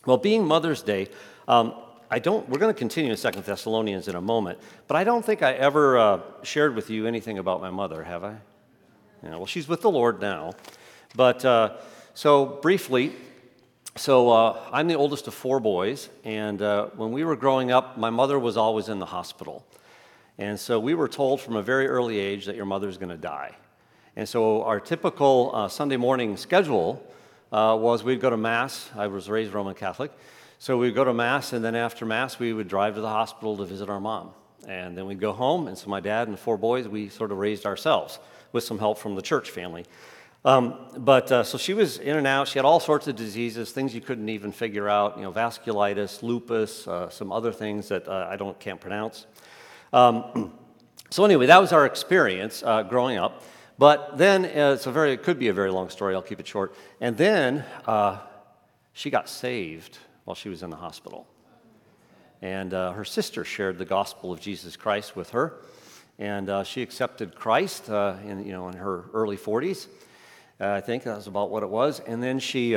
Well, being Mother's Day, we're going to continue in 2 Thessalonians in a moment, but I don't think I ever shared with you anything about my mother, have I? Yeah, well, she's with the Lord now. But so briefly, I'm the oldest of 4 boys, and when we were growing up, my mother was always in the hospital. And so we were told from a very early age that your mother's going to die. And so our typical Sunday morning schedule was we'd go to Mass. I was raised Roman Catholic. So we'd go to Mass, and then after Mass, we would drive to the hospital to visit our mom. And then we'd go home, and so my dad and the 4 boys, we sort of raised ourselves with some help from the church family. So she was in and out. She had all sorts of diseases, things you couldn't even figure out, vasculitis, lupus, some other things that I can't pronounce. So anyway, that was our experience growing up. But then it could be a very long story. I'll keep it short. And then she got saved while she was in the hospital. And her sister shared the gospel of Jesus Christ with her. And she accepted Christ in her early 40s. I think that was about what it was. And then she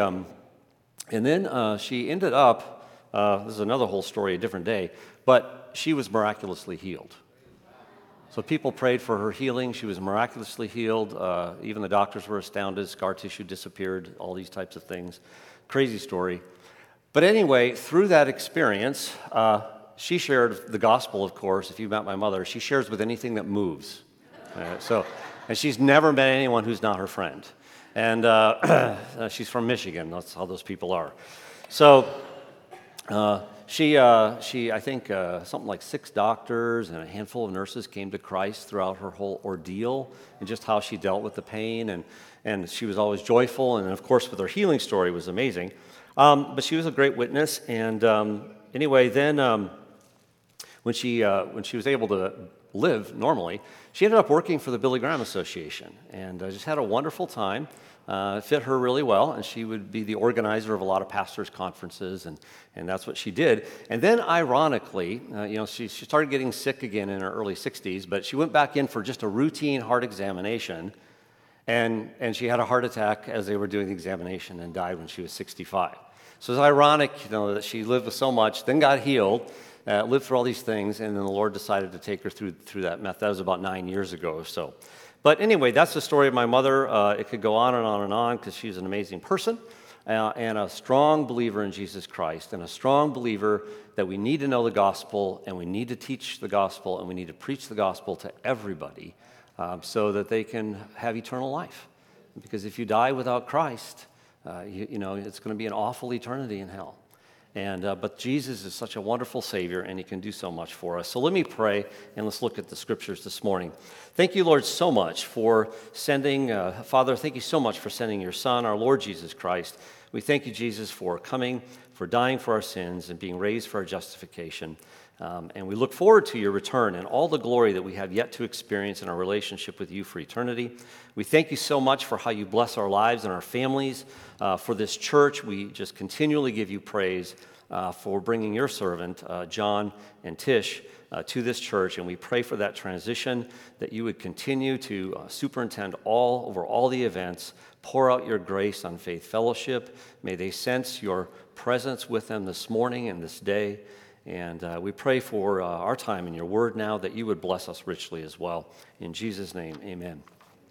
ended up, this is another whole story, a different day, but she was miraculously healed. So people prayed for her healing. She was miraculously healed. Even the doctors were astounded. Scar tissue disappeared, all these types of things. Crazy story. But anyway, through that experience, she shared the gospel, of course. If you met my mother, she shares with anything that moves. And she's never met anyone who's not her friend. And she's from Michigan. That's how those people are. So she I think, something like 6 doctors and a handful of nurses came to Christ throughout her whole ordeal, and just how she dealt with the pain. And she was always joyful. And, of course, with her healing story was amazing. But she was a great witness. And anyway, then when she was able to live normally, she ended up working for the Billy Graham Association, and just had a wonderful time. It fit her really well, and she would be the organizer of a lot of pastors' conferences, and that's what she did. And then, ironically, she started getting sick again in her early 60s, but she went back in for just a routine heart examination, and she had a heart attack as they were doing the examination and died when she was 65. So it's ironic, that she lived with so much, then got healed, lived through all these things, and then the Lord decided to take her through that method. That was about 9 years ago or so. But anyway, that's the story of my mother. It could go on and on and on, because she's an amazing person and a strong believer in Jesus Christ, and a strong believer that we need to know the gospel, and we need to teach the gospel, and we need to preach the gospel to everybody so that they can have eternal life. Because if you die without Christ, it's going to be an awful eternity in hell. But Jesus is such a wonderful Savior, and He can do so much for us. So let me pray, and let's look at the Scriptures this morning. Thank you, Lord, so much for sending, Father, thank you so much for sending your Son, our Lord Jesus Christ. We thank you, Jesus, for coming, for dying for our sins, and being raised for our justification. And we look forward to your return and all the glory that we have yet to experience in our relationship with you for eternity. We thank you so much for how you bless our lives and our families. For this church, we just continually give you praise for bringing your servant, John and Tish, to this church. And we pray for that transition, that you would continue to superintend over all the events. Pour out your grace on Faith Fellowship. May they sense your presence with them this morning and this day. And we pray for our time in your word now, that you would bless us richly as well. In Jesus' name, amen.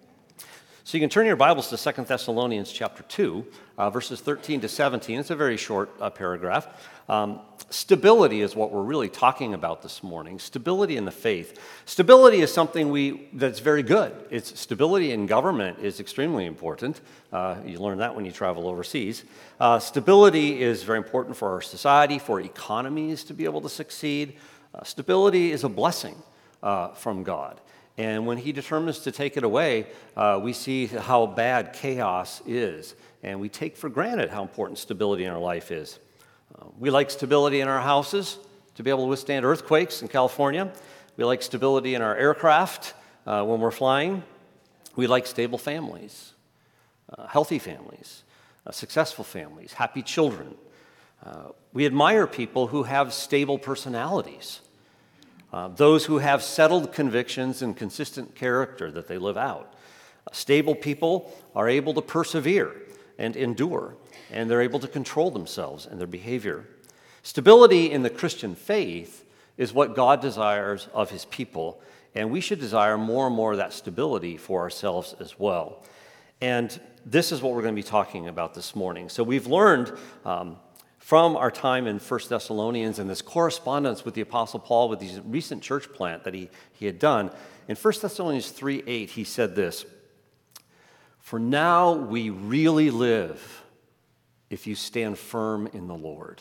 So you can turn your Bibles to 2 Thessalonians chapter 2, verses 13 to 17. It's a very short paragraph. Stability is what we're really talking about this morning. Stability in the faith. Stability is something that's very good. Stability in government is extremely important. You learn that when you travel overseas. Stability is very important for our society, for economies to be able to succeed. Stability is a blessing from God. And when He determines to take it away, we see how bad chaos is. And we take for granted how important stability in our life is. We like stability in our houses to be able to withstand earthquakes in California. We like stability in our aircraft when we're flying. We like stable families, healthy families, successful families, happy children. We admire people who have stable personalities. Those who have settled convictions and consistent character that they live out. Stable people are able to persevere and endure. and they're able to control themselves and their behavior. Stability in the Christian faith is what God desires of his people, and we should desire more and more of that stability for ourselves as well. And this is what we're going to be talking about this morning. So we've learned from our time in 1 Thessalonians and this correspondence with the Apostle Paul with his recent church plant that he had done. In 1 Thessalonians 3:8, he said this, "For now we really live if you stand firm in the Lord."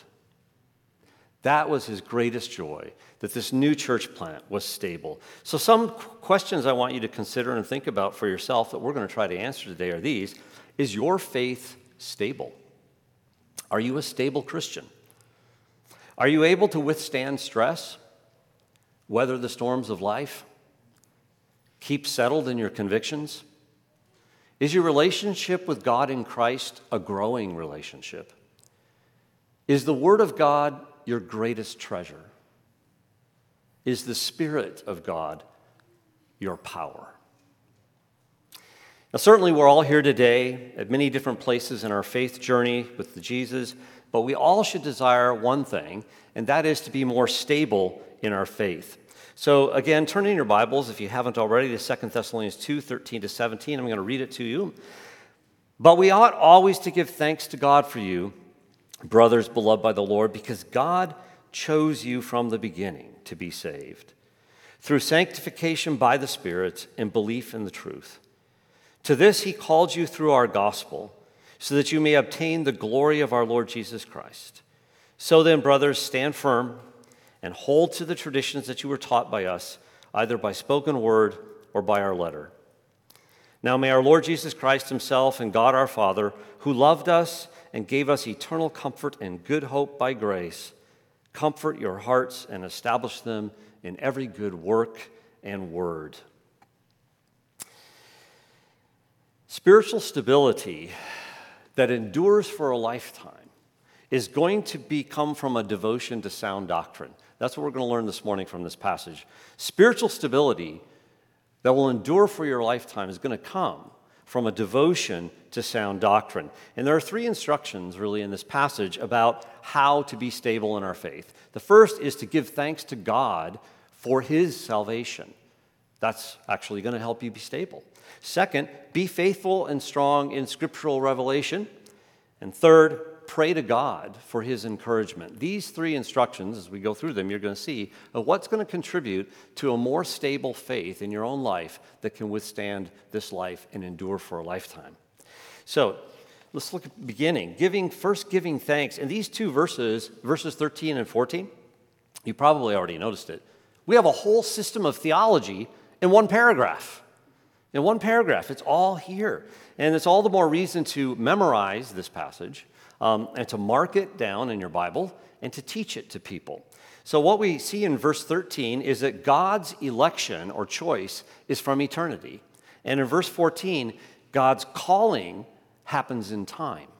That was his greatest joy, that this new church plant was stable. So some questions I want you to consider and think about for yourself that we're going to try to answer today are these. Is your faith stable? Are you a stable Christian? Are you able to withstand stress, weather the storms of life, keep settled in your convictions? Is your relationship with God in Christ a growing relationship? Is the Word of God your greatest treasure? Is the Spirit of God your power? Now, certainly we're all here today at many different places in our faith journey with Jesus, but we all should desire one thing, and that is to be more stable in our faith. So again, turn in your Bibles, if you haven't already, to 2 Thessalonians 2:13-17. I'm going to read it to you. "But we ought always to give thanks to God for you, brothers beloved by the Lord, because God chose you from the beginning to be saved, through sanctification by the Spirit and belief in the truth. To this he called you through our gospel, so that you may obtain the glory of our Lord Jesus Christ. So then, brothers, stand firm and hold to the traditions that you were taught by us, either by spoken word or by our letter. Now may our Lord Jesus Christ himself and God our Father, who loved us and gave us eternal comfort and good hope by grace, comfort your hearts and establish them in every good work and word." Spiritual stability that endures for a lifetime is going to come from a devotion to sound doctrine. That's what we're going to learn this morning from this passage. Spiritual stability that will endure for your lifetime is going to come from a devotion to sound doctrine. And there are three instructions really in this passage about how to be stable in our faith. The first is to give thanks to God for his salvation. That's actually going to help you be stable. Second, be faithful and strong in scriptural revelation. And third, pray to God for his encouragement. These three instructions, as we go through them, you're going to see what's going to contribute to a more stable faith in your own life that can withstand this life and endure for a lifetime. So let's look at the beginning. Giving thanks. In these two verses 13 and 14, you probably already noticed it. We have a whole system of theology in one paragraph. In one paragraph, it's all here. And it's all the more reason to memorize this passage and to mark it down in your Bible and to teach it to people. So what we see in verse 13 is that God's election or choice is from eternity. And in verse 14, God's calling happens in time.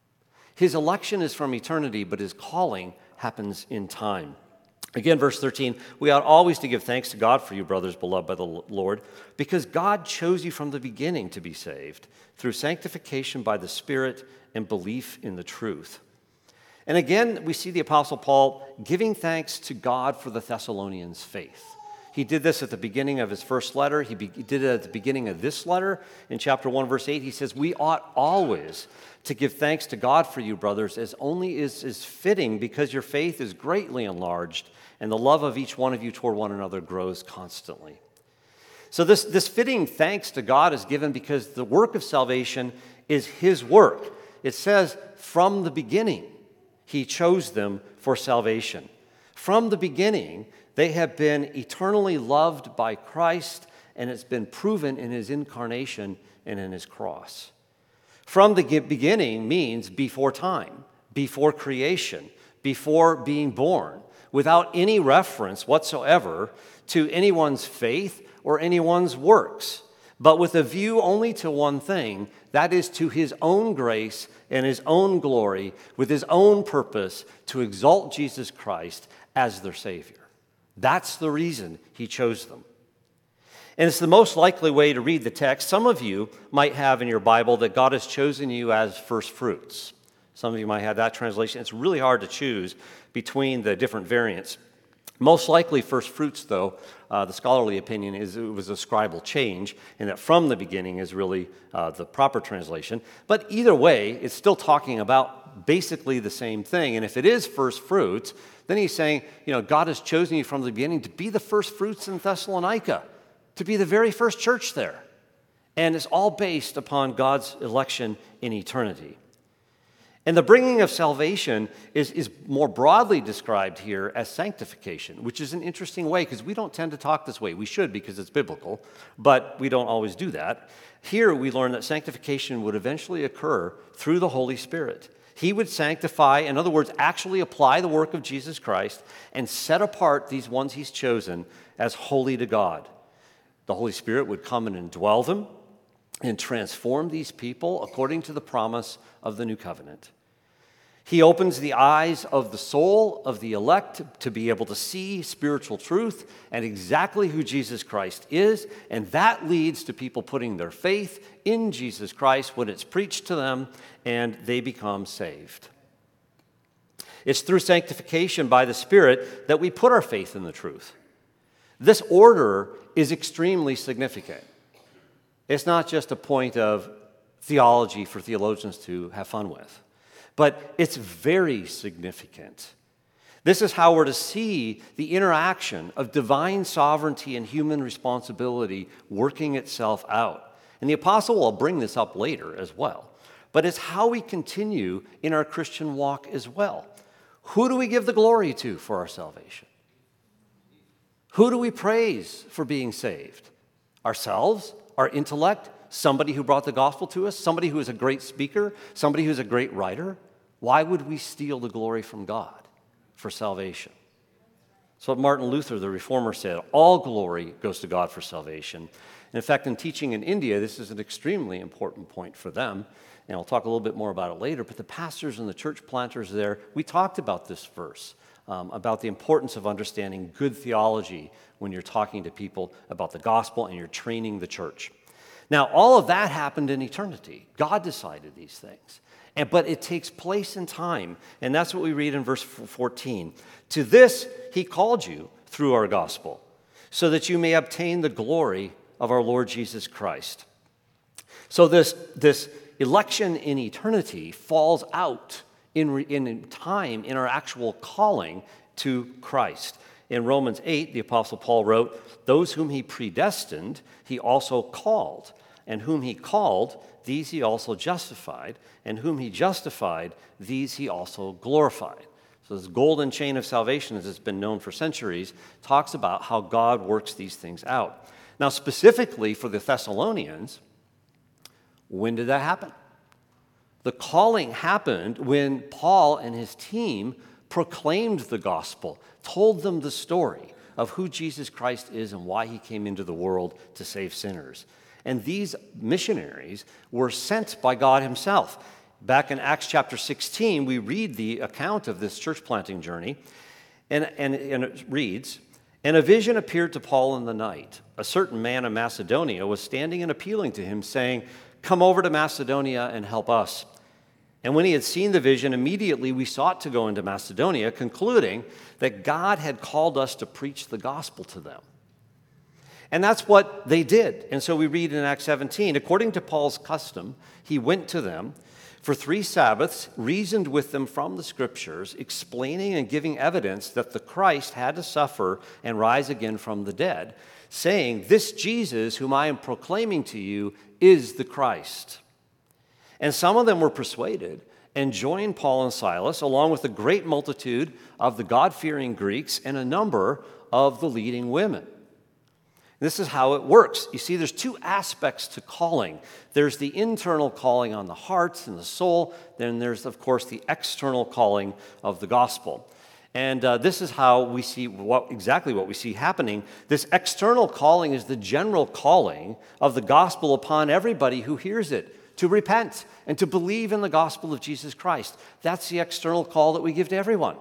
His election is from eternity, but his calling happens in time. Again, verse 13, "We ought always to give thanks to God for you, brothers beloved by the Lord, because God chose you from the beginning to be saved, through sanctification by the Spirit and belief in the truth." And again, we see the Apostle Paul giving thanks to God for the Thessalonians' faith. He did this at the beginning of his first letter. He did it at the beginning of this letter. In chapter 1, verse 8, he says, "We ought always to give thanks to God for you, brothers, as only is fitting, because your faith is greatly enlarged, and the love of each one of you toward one another grows constantly." So this fitting thanks to God is given because the work of salvation is his work. It says, from the beginning, he chose them for salvation. From the beginning, they have been eternally loved by Christ, and it's been proven in his incarnation and in his cross. From the beginning means before time, before creation, before being born, without any reference whatsoever to anyone's faith or anyone's works, but with a view only to one thing, that is to his own grace and his own glory, with his own purpose to exalt Jesus Christ as their Savior. That's the reason he chose them. And it's the most likely way to read the text. Some of you might have in your Bible that God has chosen you as first fruits. Some of you might have that translation. It's really hard to choose between the different variants. Most likely first fruits, though, the scholarly opinion is it was a scribal change, and that from the beginning is really the proper translation. But either way, it's still talking about basically the same thing. And if it is first fruits, then he's saying, God has chosen you from the beginning to be the first fruits in Thessalonica, to be the very first church there. And it's all based upon God's election in eternity. And the bringing of salvation is more broadly described here as sanctification, which is an interesting way because we don't tend to talk this way. We should because it's biblical, but we don't always do that. Here we learn that sanctification would eventually occur through the Holy Spirit. He would sanctify, in other words, actually apply the work of Jesus Christ and set apart these ones he's chosen as holy to God. The Holy Spirit would come and indwell them and transform these people according to the promise of the new covenant. He opens the eyes of the soul of the elect to be able to see spiritual truth and exactly who Jesus Christ is, and that leads to people putting their faith in Jesus Christ when it's preached to them, and they become saved. It's through sanctification by the Spirit that we put our faith in the truth. This order is extremely significant. It's not just a point of theology for theologians to have fun with, but it's very significant. This is how we're to see the interaction of divine sovereignty and human responsibility working itself out. And the apostle will bring this up later as well. But it's how we continue in our Christian walk as well. Who do we give the glory to for our salvation? Who do we praise for being saved? Ourselves? Our intellect? Somebody who brought the gospel to us? Somebody who is a great speaker? Somebody who's a great writer? Why would we steal the glory from God for salvation? That's what Martin Luther, the reformer, said. All glory goes to God for salvation. And in fact, in teaching in India, this is an extremely important point for them. And I'll talk a little bit more about it later. But the pastors and the church planters there, we talked about this verse, about the importance of understanding good theology when you're talking to people about the gospel and you're training the church. Now, all of that happened in eternity. God decided these things. But it takes place in time. And that's what we read in verse 14. To this he called you through our gospel, so that you may obtain the glory of our Lord Jesus Christ. So this election in eternity falls out in time in our actual calling to Christ. In Romans 8, the Apostle Paul wrote, those whom he predestined, he also called. And whom he called, these he also justified. And whom he justified, these he also glorified. So this golden chain of salvation, as it's been known for centuries, talks about how God works these things out. Now, specifically for the Thessalonians, when did that happen? The calling happened when Paul and his team proclaimed the gospel, told them the story of who Jesus Christ is and why he came into the world to save sinners. And these missionaries were sent by God himself. Back in Acts chapter 16, we read the account of this church planting journey, and it reads, and a vision appeared to Paul in the night. A certain man in Macedonia was standing and appealing to him, saying, come over to Macedonia and help us. And when he had seen the vision, immediately we sought to go into Macedonia, concluding that God had called us to preach the gospel to them. And that's what they did. And so we read in Acts 17, according to Paul's custom, he went to them for 3 Sabbaths, reasoned with them from the Scriptures, explaining and giving evidence that the Christ had to suffer and rise again from the dead, saying, this Jesus whom I am proclaiming to you is the Christ. And some of them were persuaded and joined Paul and Silas, along with a great multitude of the God-fearing Greeks and a number of the leading women. This is how it works. You see, there's 2 aspects to calling. There's the internal calling on the heart and the soul. Then there's, of course, the external calling of the gospel. And this is how we see exactly what we see happening. This external calling is the general calling of the gospel upon everybody who hears it, to repent and to believe in the gospel of Jesus Christ. That's the external call that we give to everyone.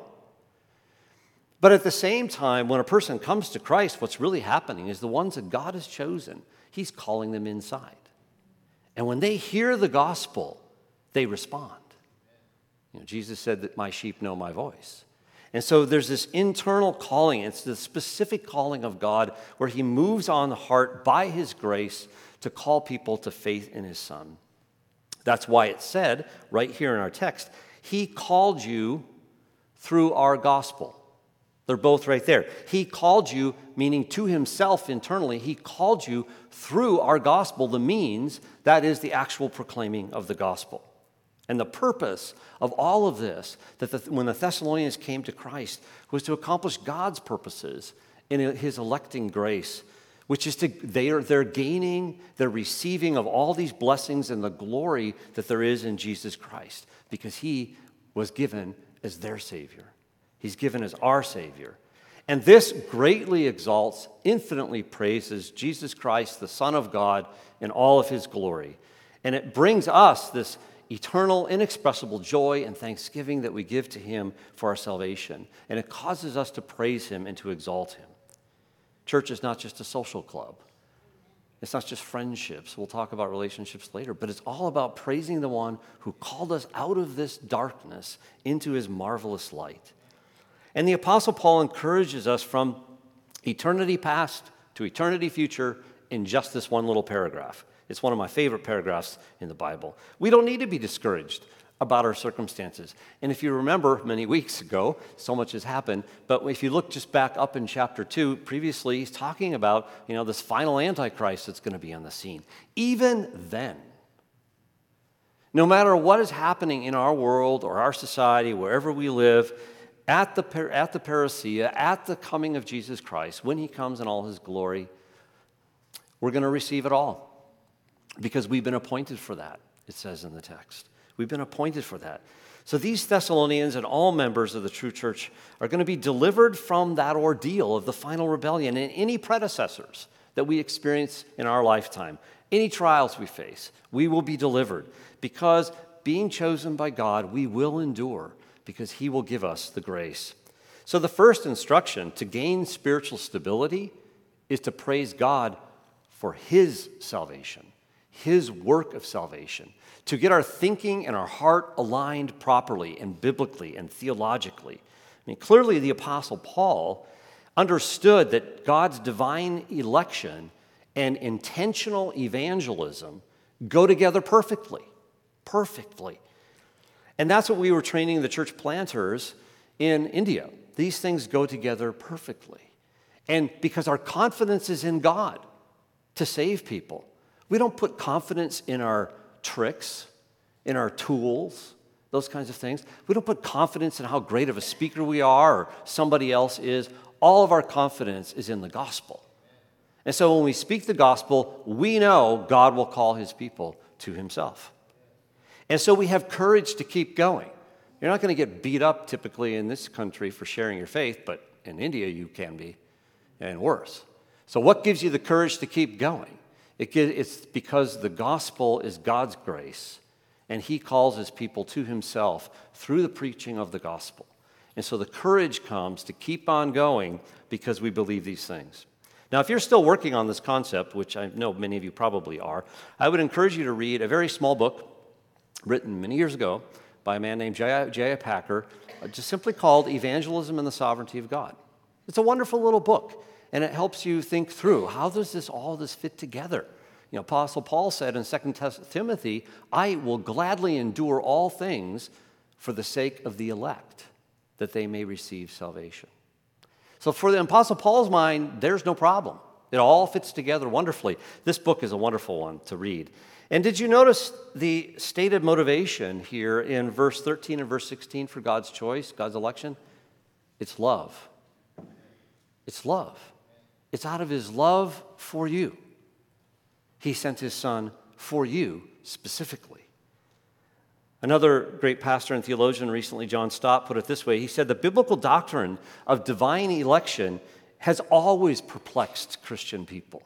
But at the same time, when a person comes to Christ, what's really happening is the ones that God has chosen, he's calling them inside. And when they hear the gospel, they respond. Jesus said that my sheep know my voice. And so there's this internal calling. It's the specific calling of God where he moves on the heart by his grace to call people to faith in his Son. That's why it said right here in our text, he called you through our gospel. They're both right there. He called you, meaning to himself internally, he called you through our gospel, the means, that is the actual proclaiming of the gospel. And the purpose of all of this, when the Thessalonians came to Christ, was to accomplish God's purposes in his electing grace, which is they're gaining, they're receiving of all these blessings and the glory that there is in Jesus Christ, because he was given as their Savior. He's given as our Savior. And this greatly exalts, infinitely praises Jesus Christ, the Son of God, in all of his glory. And it brings us this eternal, inexpressible joy and thanksgiving that we give to him for our salvation. And it causes us to praise him and to exalt him. Church is not just a social club. It's not just friendships. We'll talk about relationships later, but it's all about praising the one who called us out of this darkness into his marvelous light. And the Apostle Paul encourages us from eternity past to eternity future in just this one little paragraph. It's one of my favorite paragraphs in the Bible. We don't need to be discouraged about our circumstances. And if you remember many weeks ago, so much has happened, but if you look just back up in chapter 2, previously he's talking about, this final Antichrist that's going to be on the scene. Even then, no matter what is happening in our world or our society, wherever we live, at the parousia, at the coming of Jesus Christ, when he comes in all his glory, we're going to receive it all. Because we've been appointed for that, it says in the text. We've been appointed for that. So these Thessalonians and all members of the true church are going to be delivered from that ordeal of the final rebellion and any predecessors that we experience in our lifetime. Any trials we face, we will be delivered. Because being chosen by God, we will endure because he will give us the grace. So the first instruction to gain spiritual stability is to praise God for his salvation. His work of salvation, to get our thinking and our heart aligned properly and biblically and theologically. Clearly the Apostle Paul understood that God's divine election and intentional evangelism go together perfectly. And that's what we were training the church planters in India. These things go together perfectly. And because our confidence is in God to save people. We don't put confidence in our tricks, in our tools, those kinds of things. We don't put confidence in how great of a speaker we are or somebody else is. All of our confidence is in the gospel. And so when we speak the gospel, we know God will call his people to himself. And so we have courage to keep going. You're not going to get beat up typically in this country for sharing your faith, but in India you can be, and worse. So what gives you the courage to keep going? It's because the gospel is God's grace, and he calls his people to himself through the preaching of the gospel. And so the courage comes to keep on going because we believe these things. Now, if you're still working on this concept, which I know many of you probably are, I would encourage you to read a very small book written many years ago by a man named J.I. Packer, just simply called Evangelism and the Sovereignty of God. It's a wonderful little book. And it helps you think through, how does all this fit together? Apostle Paul said in 2 Timothy, I will gladly endure all things for the sake of the elect, that they may receive salvation. So for the Apostle Paul's mind, there's no problem. It all fits together wonderfully. This book is a wonderful one to read. And did you notice the stated motivation here in verse 13 and verse 16 for God's choice, God's election? It's love. It's love. It's out of his love for you. He sent his son for you specifically. Another great pastor and theologian recently, John Stott, put it this way. He said, the biblical doctrine of divine election has always perplexed Christian people.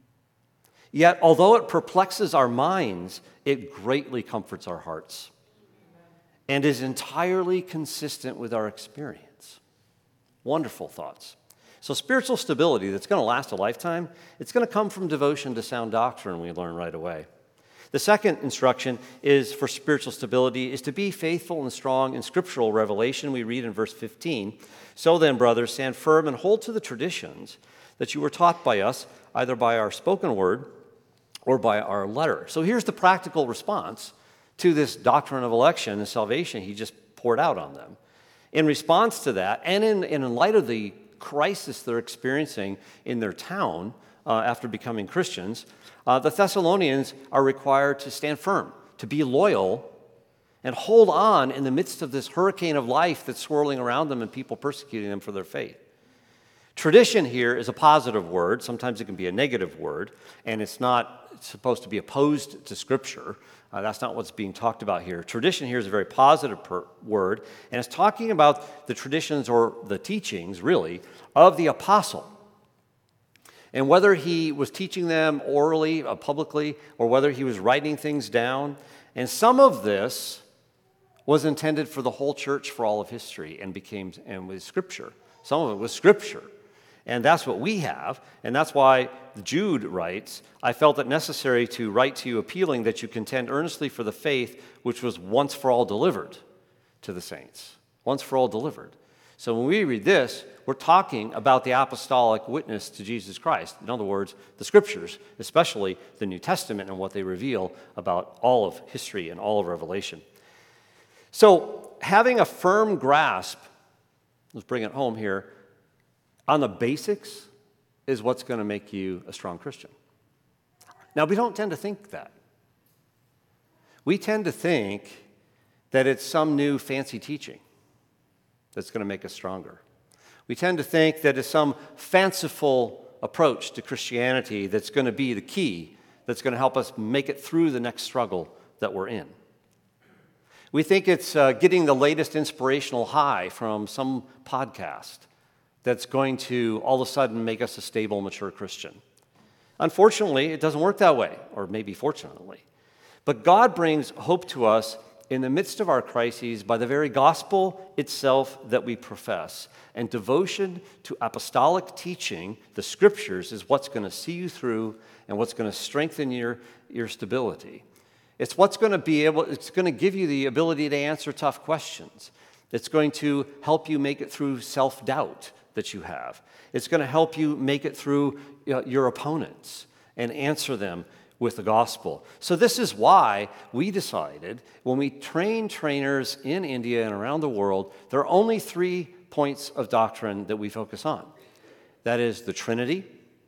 Yet, although it perplexes our minds, it greatly comforts our hearts and is entirely consistent with our experience. Wonderful thoughts. So spiritual stability that's going to last a lifetime, it's going to come from devotion to sound doctrine, we learn right away. The second instruction is for spiritual stability, is to be faithful and strong in scriptural revelation. We read in verse 15, "So then, brothers, stand firm and hold to the traditions that you were taught by us, either by our spoken word or by our letter." So here's the practical response to this doctrine of election and salvation he just poured out on them. In response to that, and in light of the crisis they're experiencing in their town after becoming Christians, the Thessalonians are required to stand firm, to be loyal, and hold on in the midst of this hurricane of life that's swirling around them and people persecuting them for their faith. Tradition here is a positive word. Sometimes it can be a negative word, and it's not supposed to be opposed to Scripture. That's not what's being talked about here. Tradition here is a very positive word, and it's talking about the traditions or the teachings, really, of the apostle. And whether he was teaching them orally, publicly, or whether he was writing things down. And some of this was intended for the whole church for all of history and was Scripture. Some of it was Scripture. And that's what we have. And that's why Jude writes, "I felt it necessary to write to you appealing that you contend earnestly for the faith which was once for all delivered to the saints." Once for all delivered. So when we read this, we're talking about the apostolic witness to Jesus Christ. In other words, the Scriptures, especially the New Testament and what they reveal about all of history and all of Revelation. So having a firm grasp, let's bring it home here, on the basics is what's going to make you a strong Christian. Now, we don't tend to think that. We tend to think that it's some new fancy teaching that's going to make us stronger. We tend to think that it's some fanciful approach to Christianity that's going to be the key, that's going to help us make it through the next struggle that we're in. We think it's getting the latest inspirational high from some podcast that's going to all of a sudden make us a stable, mature Christian. Unfortunately, it doesn't work that way, or maybe fortunately. But God brings hope to us in the midst of our crises by the very gospel itself that we profess. And devotion to apostolic teaching, the Scriptures, is what's going to see you through and what's going to strengthen your stability. It's what's going to it's going to give you the ability to answer tough questions. It's going to help you make it through self-doubt that you have. It's going to help you make it through your opponents and answer them with the gospel. So this is why we decided, when we train trainers in India and around the world, there are only 3 points of doctrine that we focus on. That is the Trinity,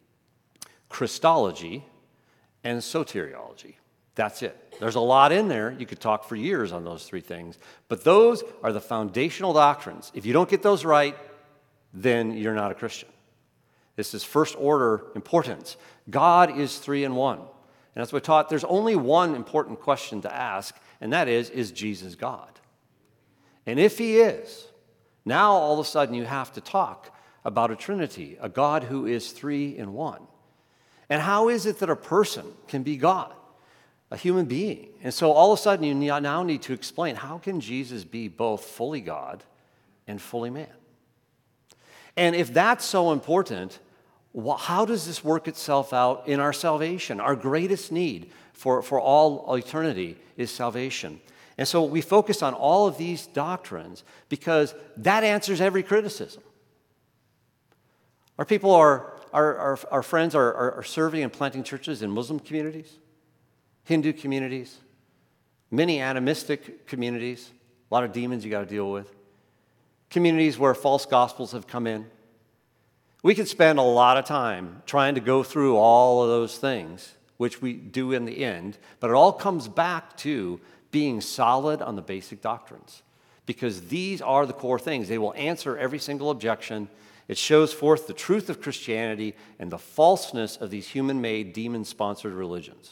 Christology, and soteriology. That's it. There's a lot in there. You could talk for years on those 3 things. But those are the foundational doctrines. If you don't get those right, then you're not a Christian. This is first order importance. God is 3 in 1. And as we're taught, there's only one important question to ask, and that is Jesus God? And if he is, now all of a sudden you have to talk about a Trinity, a God who is 3 in 1. And how is it that a person can be God, a human being? And so all of a sudden you now need to explain, how can Jesus be both fully God and fully man? And if that's so important, how does this work itself out in our salvation? Our greatest need for all eternity is salvation. And so we focus on all of these doctrines because that answers every criticism. Our people our friends are serving and planting churches in Muslim communities, Hindu communities, many animistic communities, a lot of demons you got to deal with, communities where false gospels have come in. We could spend a lot of time trying to go through all of those things, which we do in the end, but it all comes back to being solid on the basic doctrines, because these are the core things. They will answer every single objection. It shows forth the truth of Christianity and the falseness of these human-made, demon-sponsored religions.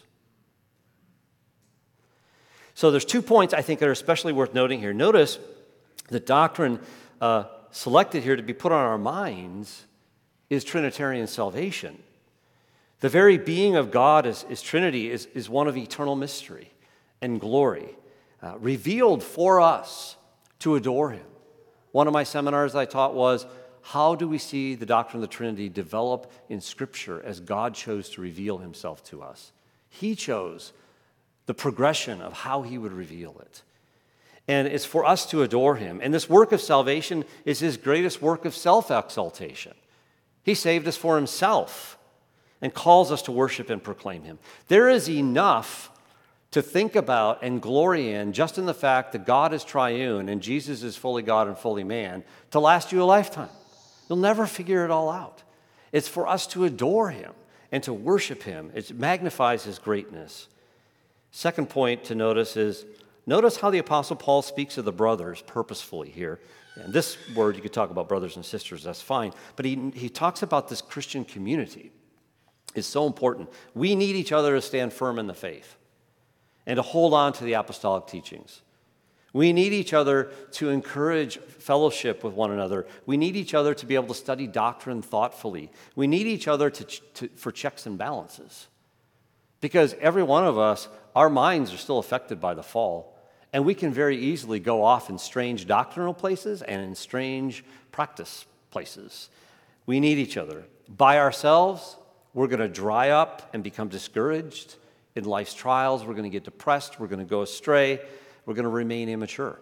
So there's 2 points I think that are especially worth noting here. Notice the doctrine selected here to be put on our minds is Trinitarian salvation. The very being of God is Trinity, is one of eternal mystery and glory, revealed for us to adore him. One of my seminars I taught was, how do we see the doctrine of the Trinity develop in Scripture as God chose to reveal himself to us? He chose the progression of how he would reveal it. And it's for us to adore him. And this work of salvation is his greatest work of self-exaltation. He saved us for himself and calls us to worship and proclaim him. There is enough to think about and glory in just in the fact that God is triune and Jesus is fully God and fully man to last you a lifetime. You'll never figure it all out. It's for us to adore him and to worship him. It magnifies his greatness. Second point to notice is, notice how the Apostle Paul speaks of the brothers purposefully here. And this word, you could talk about brothers and sisters, that's fine. But he talks about this Christian community. It's so important. We need each other to stand firm in the faith and to hold on to the apostolic teachings. We need each other to encourage fellowship with one another. We need each other to be able to study doctrine thoughtfully. We need each other for checks and balances. Because every one of us, our minds are still affected by the fall. And we can very easily go off in strange doctrinal places and in strange practice places. We need each other. By ourselves, we're going to dry up and become discouraged. In life's trials, we're going to get depressed. We're going to go astray. We're going to remain immature.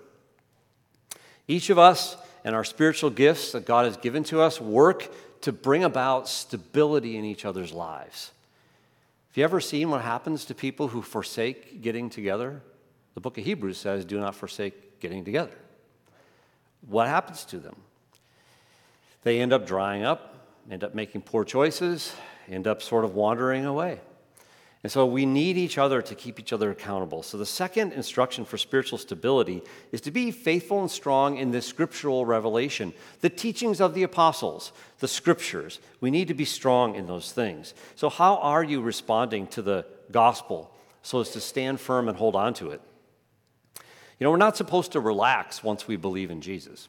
Each of us and our spiritual gifts that God has given to us work to bring about stability in each other's lives. Have you ever seen what happens to people who forsake getting together? The book of Hebrews says, do not forsake getting together. What happens to them? They end up drying up, end up making poor choices, end up sort of wandering away. And so we need each other to keep each other accountable. So the second instruction for spiritual stability is to be faithful and strong in the scriptural revelation, the teachings of the apostles, the scriptures. We need to be strong in those things. So how are you responding to the gospel so as to stand firm and hold on to it? You know, we're not supposed to relax once we believe in Jesus.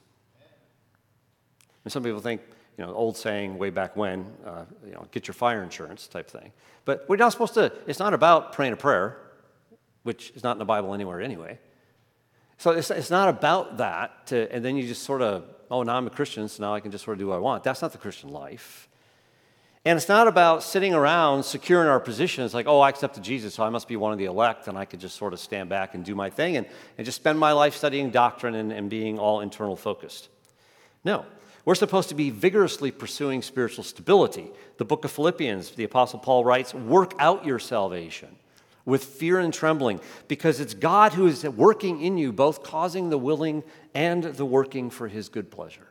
And some people think, you know, old saying way back when, get your fire insurance type thing. But we're not supposed to, it's not about praying a prayer, which is not in the Bible anywhere anyway. So it's not about that, and then you just sort of, oh, now I'm a Christian, so now I can just sort of do what I want. That's not the Christian life. And it's not about sitting around securing our position. It's like, oh, I accepted Jesus, so I must be one of the elect, and I could just sort of stand back and do my thing and just spend my life studying doctrine and being all internal focused. No. We're supposed to be vigorously pursuing spiritual stability. The book of Philippians, the Apostle Paul writes, work out your salvation with fear and trembling, because it's God who is working in you, both causing the willing and the working for his good pleasure.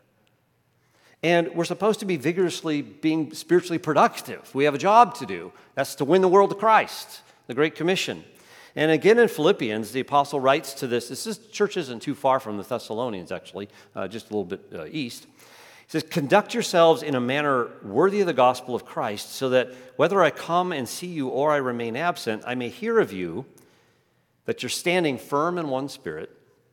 And we're supposed to be vigorously being spiritually productive. We have a job to do. That's to win the world to Christ, the Great Commission. And again in Philippians, the apostle writes to this church isn't too far from the Thessalonians, actually, just a little bit east. He says, conduct yourselves in a manner worthy of the gospel of Christ, so that whether I come and see you or I remain absent, I may hear of you that you're standing firm in one spirit,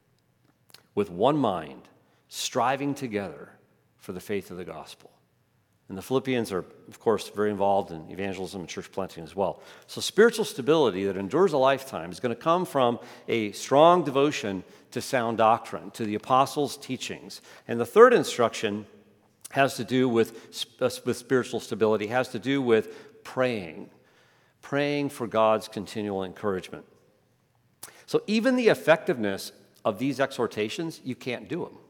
with one mind, striving together for the faith of the gospel. And the Philippians are, of course, very involved in evangelism and church planting as well. So spiritual stability that endures a lifetime is going to come from a strong devotion to sound doctrine, to the apostles' teachings. And the third instruction has to do with spiritual stability, has to do with praying for God's continual encouragement. So even the effectiveness of these exhortations, you can't do them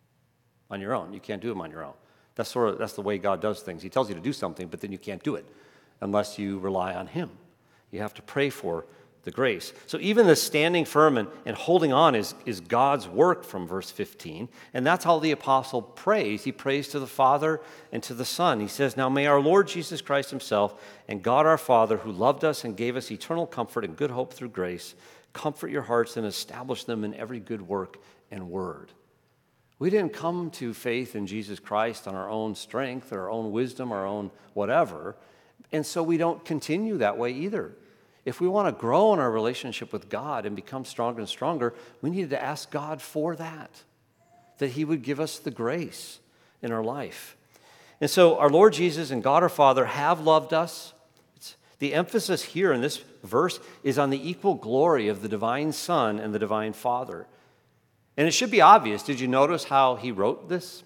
on your own. You can't do them on your own. That's the way God does things. He tells you to do something, but then you can't do it unless you rely on him. You have to pray for the grace. So even the standing firm and holding on is God's work from verse 15. And that's how the apostle prays. He prays to the Father and to the Son. He says, now may our Lord Jesus Christ himself and God our Father, who loved us and gave us eternal comfort and good hope through grace, comfort your hearts and establish them in every good work and word. We didn't come to faith in Jesus Christ on our own strength or our own wisdom, our own whatever. And so we don't continue that way either. If we want to grow in our relationship with God and become stronger and stronger, we need to ask God for that he would give us the grace in our life. And so our Lord Jesus and God our Father have loved us. The emphasis here in this verse is on the equal glory of the divine Son and the divine Father. And it should be obvious. Did you notice how he wrote this?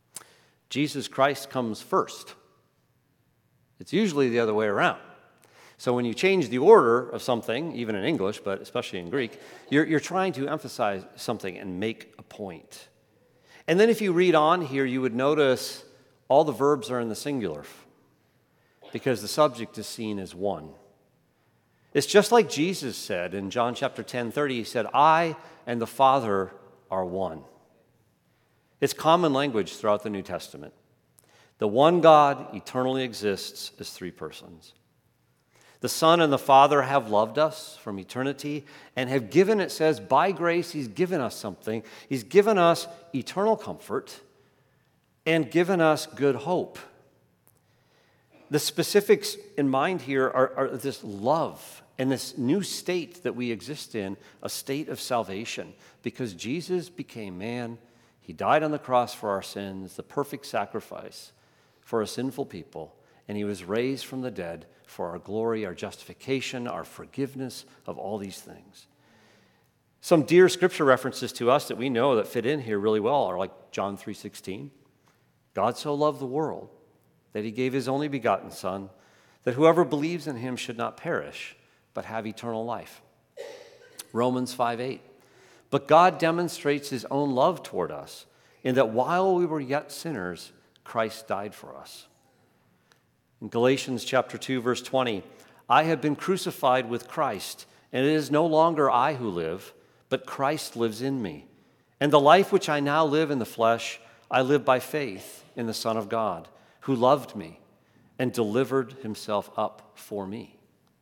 Jesus Christ comes first. It's usually the other way around. So when you change the order of something, even in English, but especially in Greek, you're trying to emphasize something and make a point. And then if you read on here, you would notice all the verbs are in the singular because the subject is seen as one. It's just like Jesus said in John chapter 10:30. He said, I and the Father are one. It's common language throughout the New Testament. The one God eternally exists as three persons. The Son and the Father have loved us from eternity and have given, it says, by grace, He's given us something. He's given us eternal comfort and given us good hope. The specifics in mind here are this love and this new state that we exist in, a state of salvation, because Jesus became man. He died on the cross for our sins, the perfect sacrifice for a sinful people, and He was raised from the dead for our glory, our justification, our forgiveness of all these things. Some dear scripture references to us that we know that fit in here really well are like John 3:16. God so loved the world that He gave His only begotten Son, that whoever believes in Him should not perish, but have eternal life. Romans 5:8. But God demonstrates His own love toward us in that while we were yet sinners, Christ died for us. In Galatians chapter 2, verse 20, I have been crucified with Christ, and it is no longer I who live, but Christ lives in me. And the life which I now live in the flesh, I live by faith in the Son of God, who loved me and delivered Himself up for me.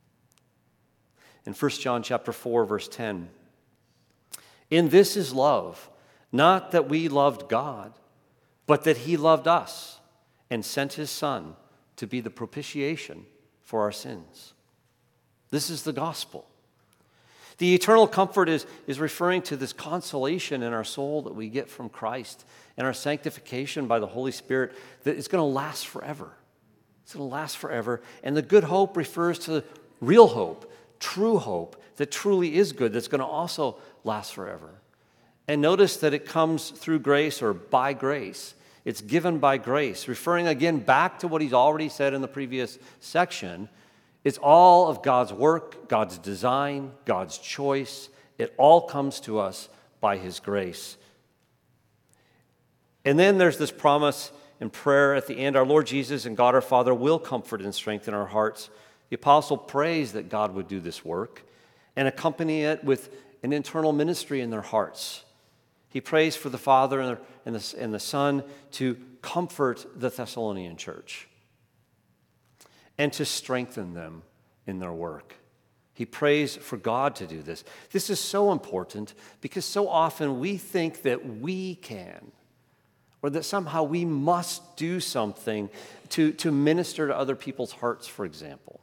In 1 John chapter 4, verse 10, in this is love, not that we loved God, but that He loved us and sent His Son to be the propitiation for our sins. This is the gospel. The eternal comfort is referring to this consolation in our soul that we get from Christ and our sanctification by the Holy Spirit that is going to last forever. It's going to last forever. And the good hope refers to real hope, true hope that truly is good, that's going to also last forever. And notice that it comes through grace or by grace. It's given by grace, referring again back to what he's already said in the previous section. It's all of God's work, God's design, God's choice. It all comes to us by His grace. And then there's this promise in prayer at the end. Our Lord Jesus and God our Father will comfort and strengthen our hearts. The apostle prays that God would do this work and accompany it with an internal ministry in their hearts. He prays for the Father and the Son to comfort the Thessalonian church and to strengthen them in their work. He prays for God to do this. This is so important because so often we think that we can, or that somehow we must do something to minister to other people's hearts, for example.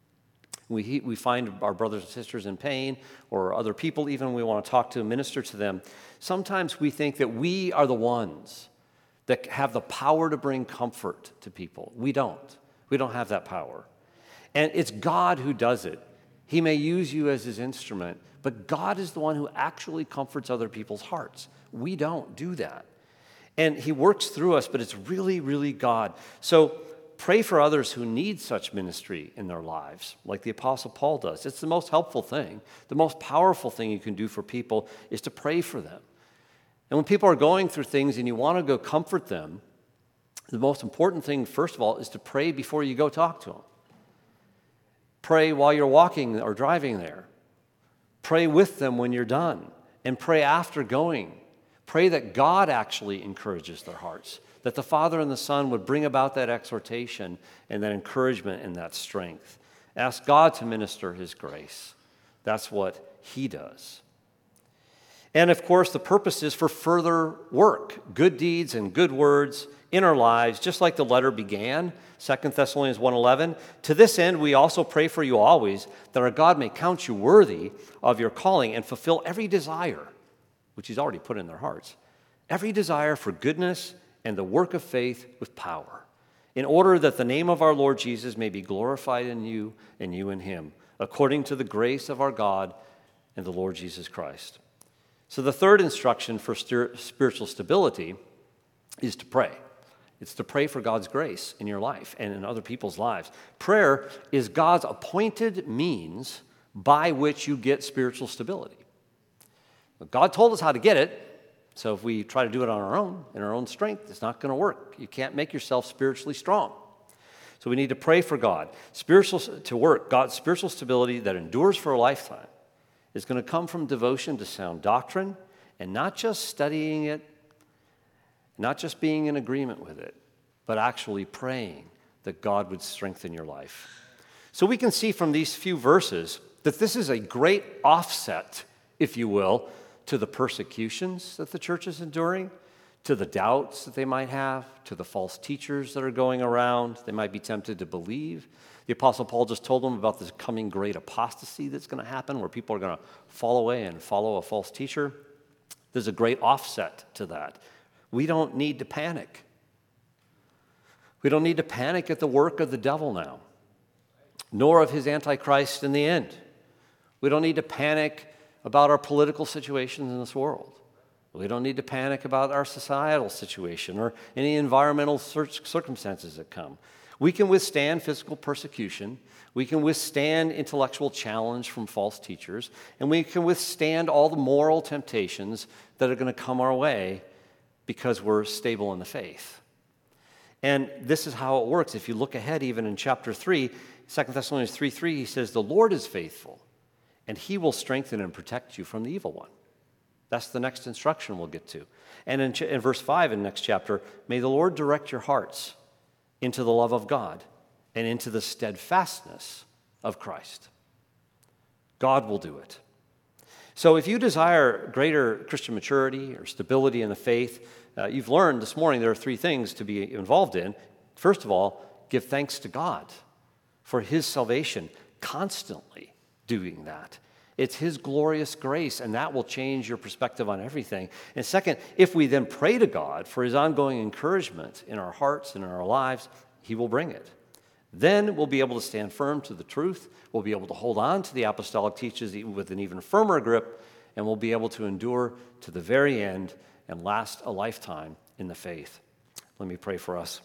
We find our brothers and sisters in pain, or other people even we want to talk to, minister to them. Sometimes we think that we are the ones that have the power to bring comfort to people. We don't. We don't have that power. And it's God who does it. He may use you as His instrument, but God is the one who actually comforts other people's hearts. We don't do that. And He works through us, but it's really, really God. So pray for others who need such ministry in their lives, like the Apostle Paul does. It's the most helpful thing. The most powerful thing you can do for people is to pray for them. And when people are going through things and you want to go comfort them, the most important thing, first of all, is to pray before you go talk to them. Pray while you're walking or driving there. Pray with them when you're done. And pray after going. Pray that God actually encourages their hearts, that the Father and the Son would bring about that exhortation and that encouragement and that strength. Ask God to minister His grace. That's what He does. And of course, the purpose is for further work, good deeds and good words in our lives, just like the letter began, 2 Thessalonians 1:11. To this end, we also pray for you always, that our God may count you worthy of your calling and fulfill every desire, which He's already put in their hearts, every desire for goodness and the work of faith with power, in order that the name of our Lord Jesus may be glorified in you and you in Him, according to the grace of our God and the Lord Jesus Christ. So the third instruction for spiritual stability is to pray. It's to pray for God's grace in your life and in other people's lives. Prayer is God's appointed means by which you get spiritual stability. God told us how to get it, so if we try to do it on our own, in our own strength, it's not going to work. You can't make yourself spiritually strong. So we need to pray for God. God's spiritual stability that endures for a lifetime is going to come from devotion to sound doctrine and not just studying it, not just being in agreement with it, but actually praying that God would strengthen your life. So we can see from these few verses that this is a great offset, if you will, to the persecutions that the church is enduring, to the doubts that they might have, to the false teachers that are going around. They might be tempted to believe. The Apostle Paul just told them about this coming great apostasy that's going to happen, where people are going to fall away and follow a false teacher. There's a great offset to that. We don't need to panic. We don't need to panic at the work of the devil now, nor of his Antichrist in the end. We don't need to panic about our political situations in this world. We don't need to panic about our societal situation or any environmental circumstances that come. We can withstand physical persecution. We can withstand intellectual challenge from false teachers. And we can withstand all the moral temptations that are going to come our way because we're stable in the faith. And this is how it works. If you look ahead, even in chapter 3, 2 Thessalonians 3:3, he says, "The Lord is faithful, and he will strengthen and protect you from the evil one." That's the next instruction we'll get to. And in verse 5 in the next chapter, "May the Lord direct your hearts into the love of God and into the steadfastness of Christ." God will do it. So if you desire greater Christian maturity or stability in the faith, you've learned this morning there are 3 things to be involved in. First of all, give thanks to God for his salvation, constantly doing that. It's his glorious grace, and that will change your perspective on everything. And second, if we then pray to God for his ongoing encouragement in our hearts and in our lives, he will bring it. Then we'll be able to stand firm to the truth. We'll be able to hold on to the apostolic teachings with an even firmer grip, and we'll be able to endure to the very end and last a lifetime in the faith. Let me pray for us.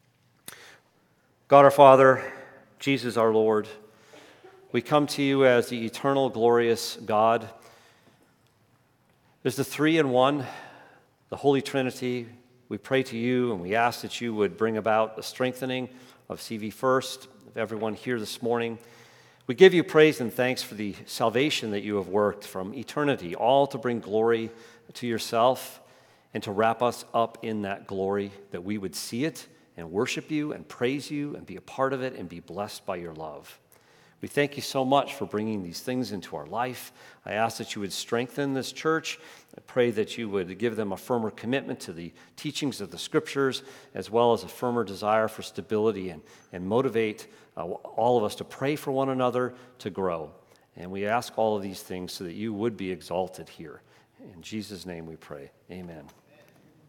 God our Father, Jesus our Lord, we come to you as the eternal, glorious God. There's the 3 in 1, the Holy Trinity. We pray to you and we ask that you would bring about the strengthening of CV First, of everyone here this morning. We give you praise and thanks for the salvation that you have worked from eternity, all to bring glory to yourself and to wrap us up in that glory, that we would see it and worship you and praise you and be a part of it and be blessed by your love. We thank you so much for bringing these things into our life. I ask that you would strengthen this church. I pray that you would give them a firmer commitment to the teachings of the Scriptures, as well as a firmer desire for stability, and motivate all of us to pray for one another to grow. And we ask all of these things so that you would be exalted here. In Jesus' name we pray. Amen.